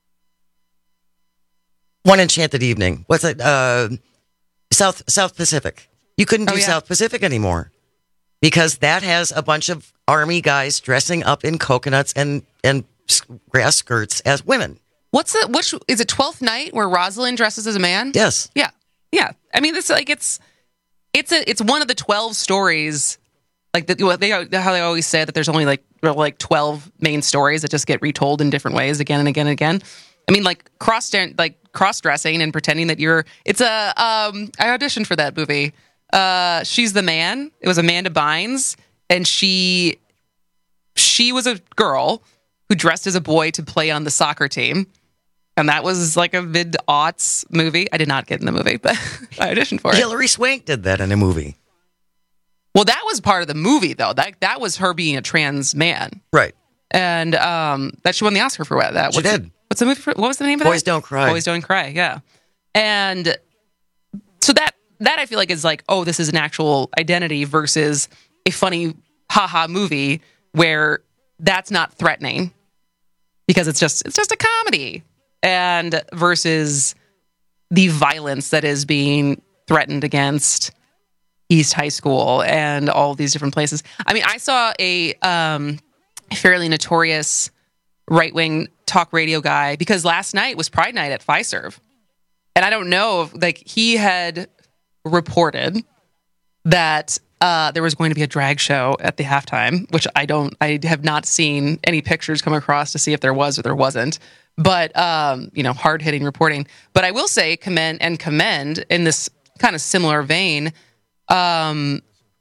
S19: One Enchanted Evening. What's it? South Pacific. You couldn't do South Pacific anymore because that has a bunch of army guys dressing up in coconuts and grass skirts as women.
S18: Which is it? 12th Night, where Rosalind dresses as a man?
S19: Yes.
S18: Yeah. I mean, it's like it's one of the 12 stories. Like how they always say that there's only like 12 main stories that just get retold in different ways again and again and again. I mean, like cross-dressing and pretending that you're. It's I auditioned for that movie. She's the Man. It was Amanda Bynes, and she was a girl who dressed as a boy to play on the soccer team. And that was like a mid-aughts movie. I did not get in the movie, but I auditioned for it.
S19: Hilary Swank did that in a movie.
S18: Well, that was part of the movie, though. That was her being a trans man.
S19: Right.
S18: And that she won the Oscar for that.
S19: She did.
S18: What's the movie for? What was the name of that?
S19: Boys Don't Cry.
S18: Boys Don't Cry, yeah. And so that I feel like is like, oh, this is an actual identity versus a funny haha movie where that's not threatening because it's just a comedy. And versus the violence that is being threatened against East High School and all these different places. I mean, I saw a fairly notorious right-wing talk radio guy because last night was Pride Night at Fiserv. And I don't know if he had reported that there was going to be a drag show at the halftime, which I have not seen any pictures come across to see if there was or there wasn't. But, hard-hitting reporting. But I will say commend in this kind of similar vein,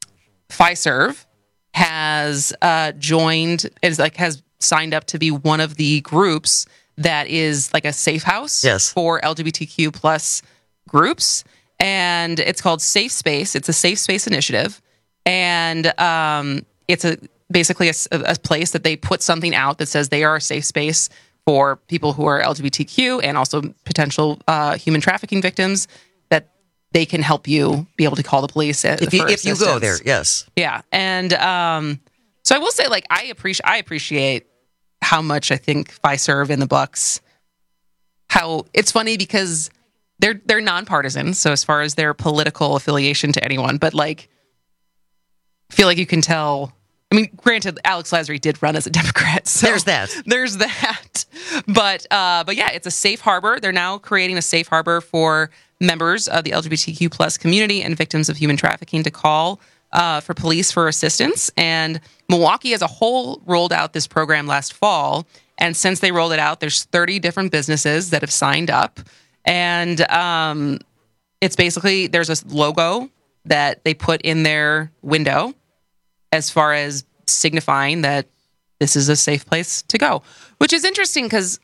S18: Fiserv has has signed up to be one of the groups that is like a safe house for LGBTQ plus groups. And it's called Safe Space. It's a Safe Space initiative. And it's basically a place that they put something out that says they are a safe space for people who are LGBTQ and also potential human trafficking victims, that they can help you be able to call the police if you
S19: go there. Yes.
S18: Yeah. And so I will say, like, I appreciate how much I think Fiserv and the Bucks, how it's funny because they're nonpartisan. So as far as their political affiliation to anyone, but like, I feel like you can tell. I mean, granted, Alex Lasry did run as a Democrat. So
S19: there's that.
S18: But yeah, it's a safe harbor. They're now creating a safe harbor for members of the LGBTQ plus community and victims of human trafficking to call for police for assistance. And Milwaukee as a whole rolled out this program last fall. And since they rolled it out, there's 30 different businesses that have signed up. And it's basically, there's a logo that they put in their window as far as signifying that this is a safe place to go, which is interesting because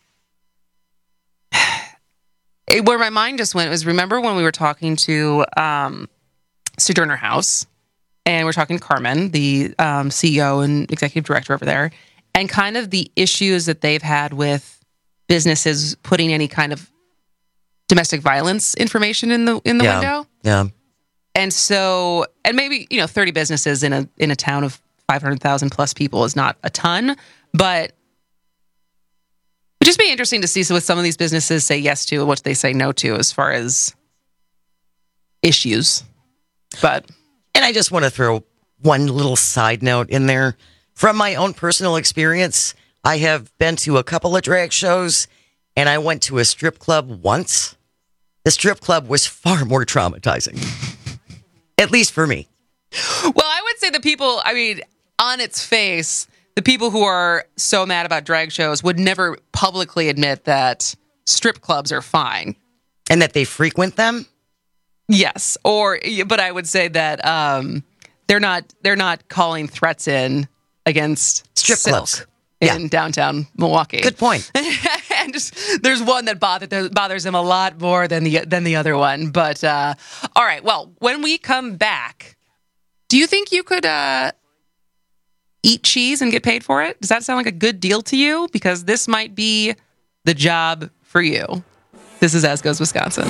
S18: where my mind just went was, remember when we were talking to Sojourner House, and we're talking to Carmen, the CEO and executive director over there, and kind of the issues that they've had with businesses putting any kind of domestic violence information in the window.
S19: Yeah.
S18: And so, and maybe, 30 businesses in a town of 500,000 plus people is not a ton, but it would just be interesting to see what some of these businesses say yes to and what they say no to as far as issues.
S19: And I just want to throw one little side note in there. From my own personal experience, I have been to a couple of drag shows, and I went to a strip club once. The strip club was far more traumatizing. At least for me.
S18: Well, I would say the people, on its face, the people who are so mad about drag shows would never publicly admit that strip clubs are fine.
S19: And that they frequent them?
S18: Yes. But I would say that they're not calling threats in against
S19: strip
S18: Silk
S19: clubs
S18: in downtown Milwaukee.
S19: Good point.
S18: And there's one that bothers him a lot more than the other one. But all right, well, when we come back, do you think you could eat cheese and get paid for it? Does that sound like a good deal to you? Because this might be the job for you. This is As Goes Wisconsin.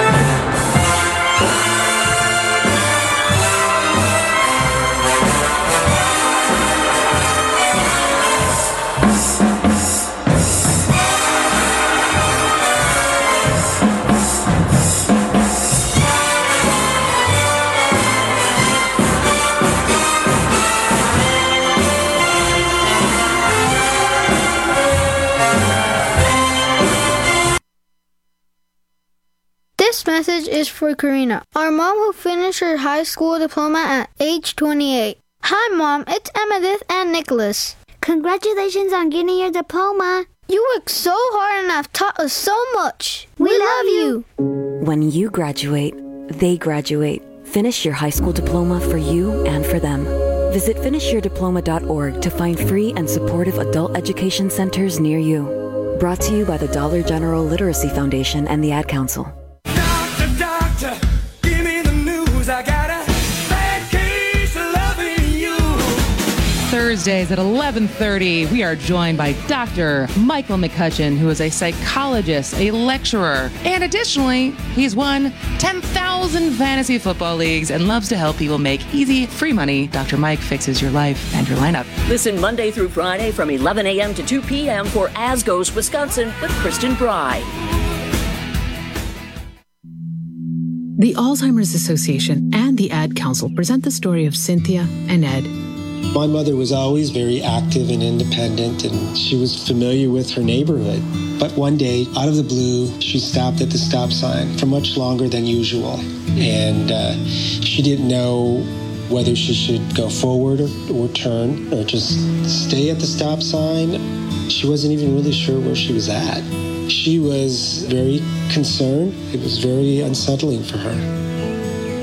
S1: This message is for Karina, our mom who finished her high school diploma at age 28. Hi, Mom. It's Emmettith and Nicholas.
S3: Congratulations on getting your diploma.
S1: You worked so hard and have taught us so much. We love you.
S7: When you graduate, they graduate. Finish your high school diploma for you and for them. Visit finishyourdiploma.org to find free and supportive adult education centers near you. Brought to you by the Dollar General Literacy Foundation and the Ad Council.
S15: Doctor, give me the news. I got a bad case of loving you.
S17: Thursdays at 11:30, we are joined by Dr. Michael McCutcheon, who is a psychologist, a lecturer, and additionally, he's won 10,000 fantasy football leagues and loves to help people make easy, free money. Dr. Mike fixes your life and your lineup.
S2: Listen Monday through Friday from 11 a.m. to 2 p.m. for As Goes Wisconsin with Kristen Bry.
S20: The Alzheimer's Association and the Ad Council present the story of Cynthia and Ed.
S21: My mother was always very active and independent, and she was familiar with her neighborhood. But one day, out of the blue, she stopped at the stop sign for much longer than usual. And she didn't know whether she should go forward or turn or just stay at the stop sign. She wasn't even really sure where she was at. She was very concerned. It was very unsettling for her.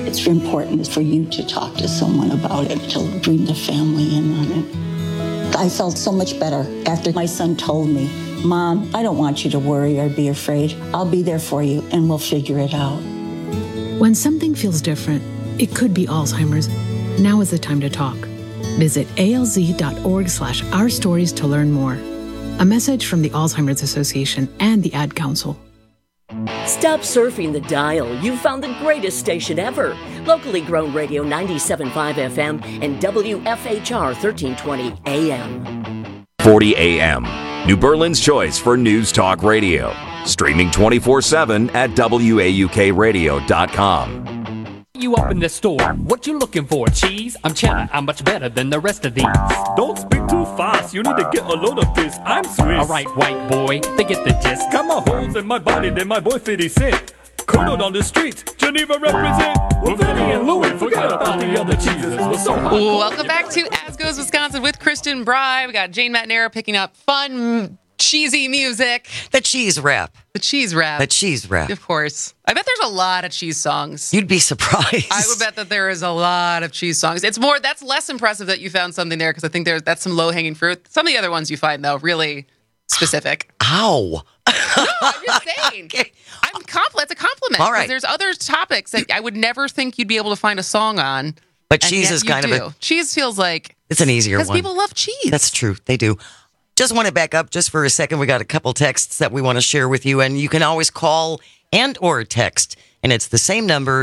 S6: It's important for you to talk to someone about it, to bring the family in on it. I felt so much better after my son told me, Mom, I don't want you to worry or be afraid. I'll be there for you and we'll figure it out.
S20: When something feels different, it could be Alzheimer's. Now is the time to talk. Visit alz.org/ourstories to learn more. A message from the Alzheimer's Association and the Ad Council.
S2: Stop surfing the dial. You've found the greatest station ever. Locally grown radio 97.5 FM and WFHR 1320 AM.
S8: 40 AM. New Berlin's choice for news talk radio. Streaming 24/7 at WAUKradio.com.
S23: You open the store, what you looking for? Cheese? I'm cheddar, I'm much better than the rest of these.
S24: Don't speak too fast, you need to get a load of this. I'm Swiss.
S23: Alright, white boy, they get the gist.
S24: Got more holes in my body than my boy 50 Cent. Curdled on the streets, Geneva represent. Well, Vinny and Louie, forget about the other cheeses. We're so hot.
S18: Welcome back to As Goes Wisconsin with Kristen Bry. We got Jane McNair picking up fun, cheesy music.
S19: The cheese rap.
S18: The cheese rap.
S19: The cheese rap.
S18: Of course. I bet there's a lot of cheese songs.
S19: You'd be surprised.
S18: I would bet that there is a lot of cheese songs. That's less impressive that you found something there because I think that's some low-hanging fruit. Some of the other ones you find, though, really specific.
S19: Ow.
S18: No, I'm just saying. Okay. It's a compliment.
S19: All right.
S18: There's other topics that I would never think you'd be able to find a song on.
S19: But cheese is kind of a...
S18: Cheese feels like...
S19: It's an easier one.
S18: Because people love cheese.
S19: That's true. They do. Just want to back up just for a second. We got a couple texts that we want to share with you, and you can always call and or text, and it's the same number,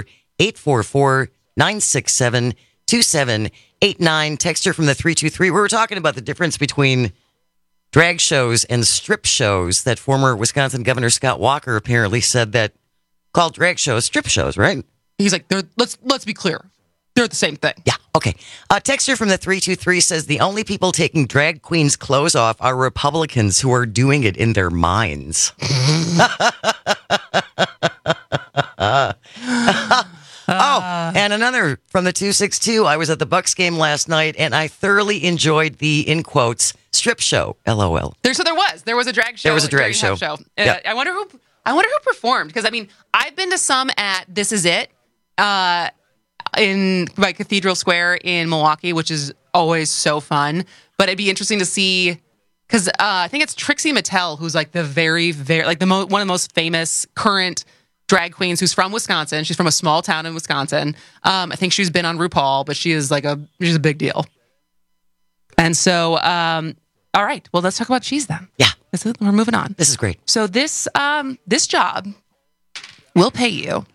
S19: 844-967-2789. Texter from the 323. We were talking about the difference between drag shows and strip shows that former Wisconsin Governor Scott Walker apparently said that called drag shows strip shows, right?
S18: He's like, let's be clear. They're the same thing.
S19: Yeah, okay. Texter from the 323 says the only people taking drag queens' clothes off are Republicans who are doing it in their minds. And another from the 262. I was at the Bucks game last night, and I thoroughly enjoyed the, in quotes, strip show. LOL.
S18: There was a drag show.
S19: There was a drag show.
S18: Yeah. I wonder who performed, because I mean, I've been to some at This Is It by Cathedral Square in Milwaukee, which is always so fun. But it'd be interesting to see, because I think it's Trixie Mattel who's like the very, very one of the most famous current drag queens, who's from Wisconsin. She's from a small town in Wisconsin. I think she's been on RuPaul, but she's a big deal. And so, all right, well, let's talk about cheese then.
S19: Yeah,
S18: we're moving on.
S19: This is great.
S18: So this job will pay you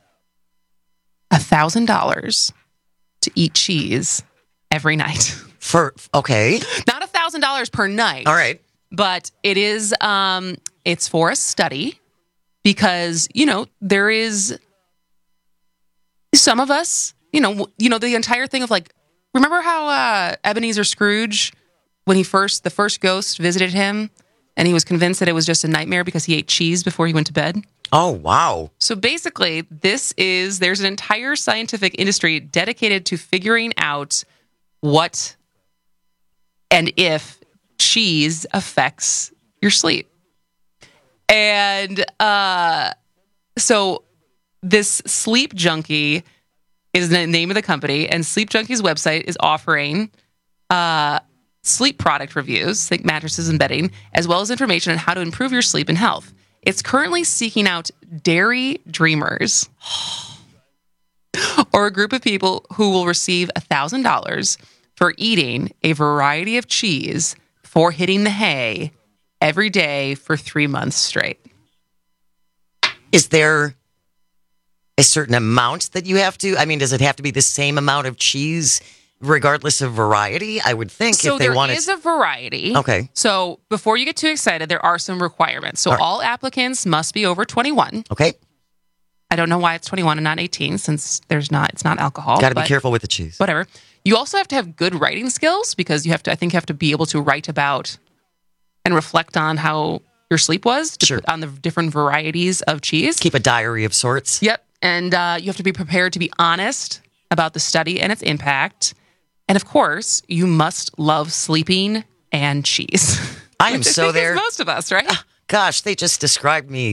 S18: $1,000 to eat cheese every night.
S19: Okay,
S18: not $1,000 per night.
S19: All right,
S18: but it is. It's for a study, because there is some of us. The entire thing of like, remember how Ebenezer Scrooge, when the first ghost visited him, and he was convinced that it was just a nightmare because he ate cheese before he went to bed.
S19: Oh, wow.
S18: So basically, there's an entire scientific industry dedicated to figuring out what and if cheese affects your sleep. And so this Sleep Junkie is the name of the company, and Sleep Junkie's website is offering sleep product reviews, think mattresses and bedding, as well as information on how to improve your sleep and health. It's currently seeking out dairy dreamers or a group of people who will receive $1,000 for eating a variety of cheese before hitting the hay every day for 3 months straight.
S19: Is there a certain amount that you have to? I mean, does it have to be the same amount of cheese regardless of variety? I would think
S18: so.
S19: If they want
S18: there is a variety.
S19: Okay.
S18: So before you get too excited, there are some requirements. So all applicants must be over 21.
S19: Okay.
S18: I don't know why it's 21 and not 18, since it's not alcohol.
S19: Got to be careful with the cheese.
S18: Whatever. You also have to have good writing skills, because you have to be able to write about and reflect on how your sleep was, on the different varieties of cheese.
S19: Keep a diary of sorts.
S18: Yep. And you have to be prepared to be honest about the study and its impact. And of course, you must love sleeping and cheese.
S19: I am so there.
S18: Most of us, right?
S19: Gosh, they just described me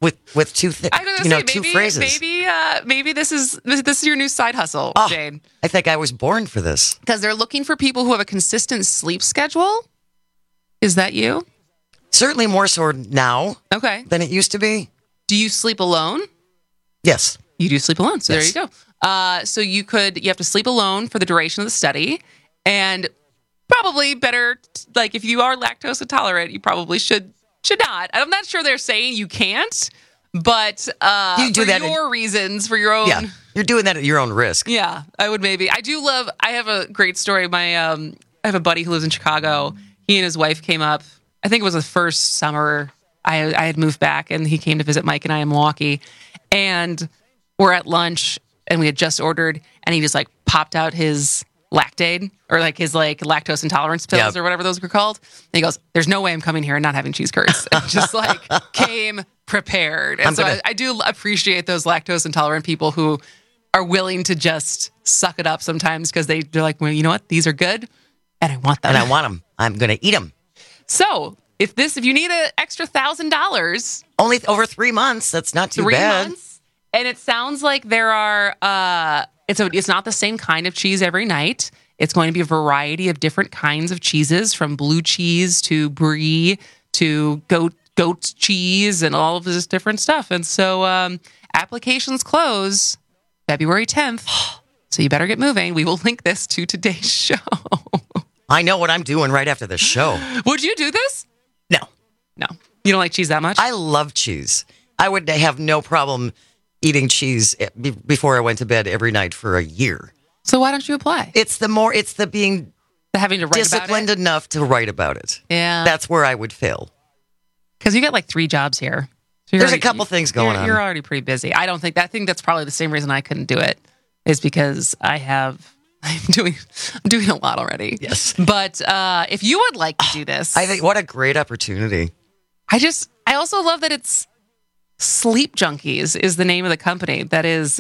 S19: with two phrases.
S18: Maybe this is your new side hustle, Jane.
S19: I think I was born for this.
S18: Because they're looking for people who have a consistent sleep schedule. Is that you?
S19: Certainly more so now.
S18: Okay.
S19: Than it used to be.
S18: Do you sleep alone?
S19: Yes.
S18: You do sleep alone. So There you go. So you have to sleep alone for the duration of the study, and probably better, like if you are lactose intolerant, you probably should not. I'm not sure they're saying you can't, but you do that your reasons, for your own.
S19: Yeah, you're doing that at your own risk.
S18: Yeah, I would maybe. I have a great story. I have a buddy who lives in Chicago. He and his wife came up. I think it was the first summer I had moved back, and he came to visit Mike and I in Milwaukee, and we're at lunch, and we had just ordered, and he just like popped out his Lactaid, or like his like lactose intolerance pills, or whatever those were called. And he goes, "There's no way I'm coming here and not having cheese curds." And just like came prepared. And I do appreciate those lactose intolerant people who are willing to just suck it up sometimes, because they're like, well, you know what? These are good, and I want them.
S19: And I want them. I'm going to eat them.
S18: So if you need an extra $1,000,
S19: only over 3 months, that's not too bad.
S18: 3 months, and it sounds like there are. It's not the same kind of cheese every night. It's going to be a variety of different kinds of cheeses, from blue cheese to brie to goat cheese and all of this different stuff. And so applications close February 10th. So you better get moving. We will link this to today's show.
S19: I know what I'm doing right after the show.
S18: Would you do this?
S19: No.
S18: You don't like cheese that much?
S19: I love cheese. I would have no problem eating cheese before I went to bed every night for a year.
S18: So why don't you apply?
S19: It's the
S18: having to write
S19: disciplined
S18: about it?
S19: enough to write about it.
S18: Yeah.
S19: That's where I would fail.
S18: Because you got like 3 jobs here. So
S19: there's a couple things going on.
S18: You're already pretty busy. I think that's probably the same reason I couldn't do it, is because I'm doing a lot already.
S19: Yes.
S18: But if you would like to do this,
S19: I think what a great opportunity.
S18: I also love that it's Sleep Junkies is the name of the company. That is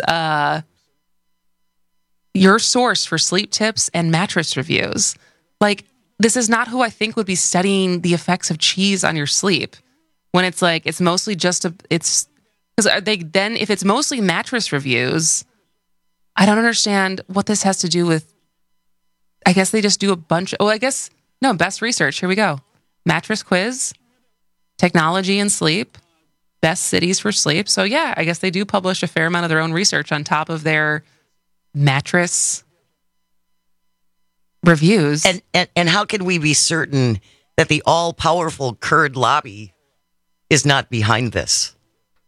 S18: your source for sleep tips and mattress reviews. Like, this is not who I think would be studying the effects of cheese on your sleep, when it's like, it's mostly just because if it's mostly mattress reviews, I don't understand what this has to do with. I guess they just do a bunch. Best research. Here we go. Mattress quiz, technology and sleep, best cities for sleep. So yeah, I guess they do publish a fair amount of their own research on top of their mattress reviews.
S19: And how can we be certain that the all-powerful Kurd lobby is not behind this?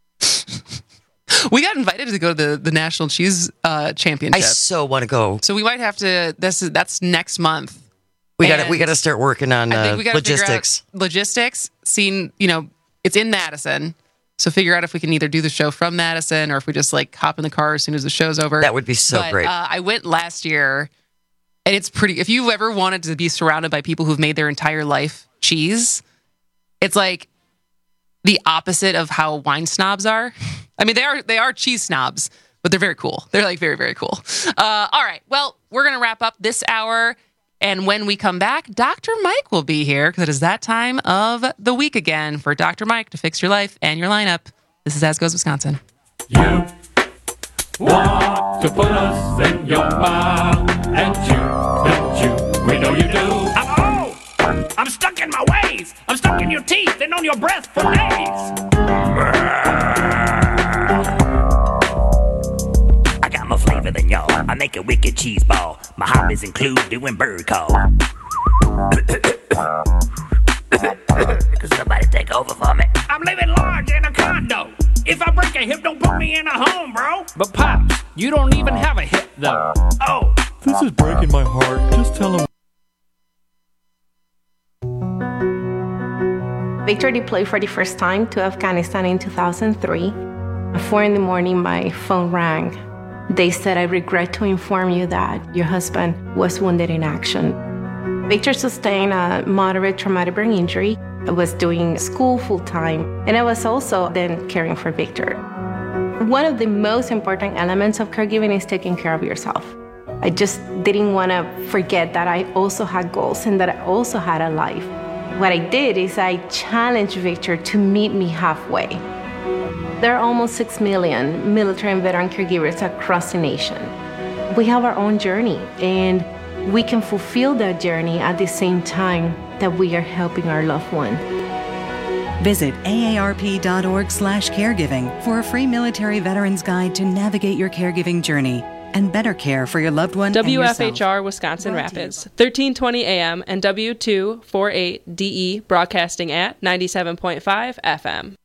S18: We got invited to go to the National Cheese Championship.
S19: I so want to go.
S18: So we might have to. That's next month.
S19: We got to start working on logistics.
S18: Logistics. Seeing, it's in Madison. So figure out if we can either do the show from Madison, or if we just like hop in the car as soon as the show's over.
S19: That would be great.
S18: I went last year, and it's pretty. If you ever wanted to be surrounded by people who've made their entire life cheese, it's like the opposite of how wine snobs are. I mean, they are cheese snobs, but they're very cool. They're like very, very cool. All right. Well, we're going to wrap up this hour. And when we come back, Dr. Mike will be here, because it is that time of the week again for Dr. Mike to fix your life and your lineup. This is As Goes Wisconsin.
S24: You want to put us in your mouth, and don't you? We know you do.
S15: I'm stuck in my ways. I'm stuck in your teeth and on your breath for days.
S4: I got more flavor than y'all. I make a wicked cheese ball. My hobbies include doing bird call. Could somebody take over for me?
S15: I'm living large in a condo. If I break a hip, don't put me in a home, bro.
S23: But Pops, you don't even have a hip, though.
S15: Oh.
S24: This is breaking my heart. Just tell him.
S5: Victor deployed for the first time to Afghanistan in 2003. At 4 a.m, my phone rang. They said, "I regret to inform you that your husband was wounded in action." Victor sustained a moderate traumatic brain injury. I was doing school full-time, and I was also then caring for Victor. One of the most important elements of caregiving is taking care of yourself. I just didn't want to forget that I also had goals and that I also had a life. What I did is I challenged Victor to meet me halfway. There are almost 6 million military and veteran caregivers across the nation. We have our own journey, and we can fulfill that journey at the same time that we are helping our loved one.
S9: Visit aarp.org/caregiving for a free military veterans guide to navigate your caregiving journey and better care for your loved one and yourself.
S10: WFHR Wisconsin Rapids, 1320 AM and W248DE broadcasting at 97.5 FM.